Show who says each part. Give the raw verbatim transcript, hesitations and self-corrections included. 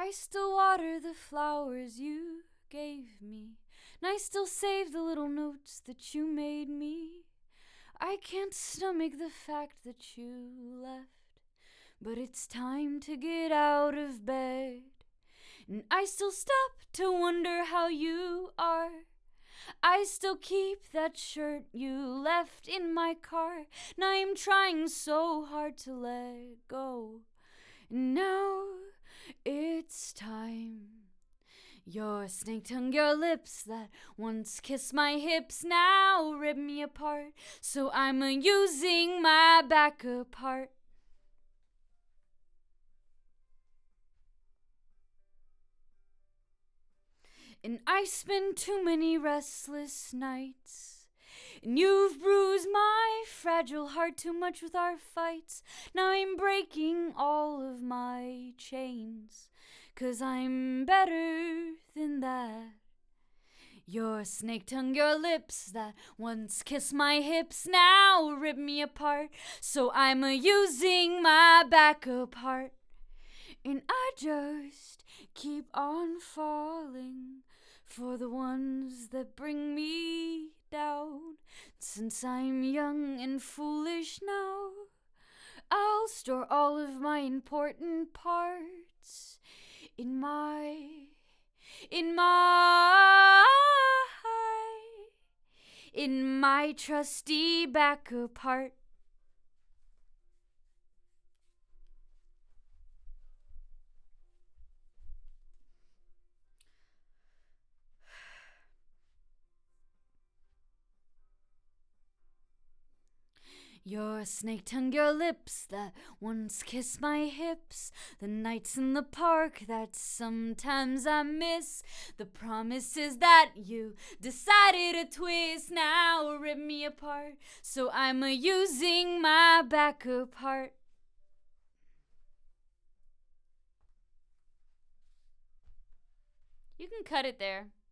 Speaker 1: I still water the flowers you gave me, and I still save the little notes that you made me. I can't stomach the fact that you left, but it's time to get out of bed. And I still stop to wonder how you are. I still keep that shirt you left in my car, and I'm trying so hard to let go. And now it's time. Your snake tongue, your lips that once kissed my hips now rip me apart, so I'm uh, using my backup part. And I spend too many restless nights, and you've bruised my fragile heart too much with our fights. Now I'm breaking all of my chains, 'cause I'm better than that. Your snake tongue, your lips that once kissed my hips now rip me apart, so I'm uh, using my backup heart. And I just keep on falling for the ones that bring me down. Since I'm young and foolish now, I'll store all of my important parts in my, in my, in my trusty backup heart. Your snake tongue, your lips that once kissed my hips, the nights in the park that sometimes I miss, the promises that you decided to twist now rip me apart, so I'm uh, using my backup heart. You can cut it there.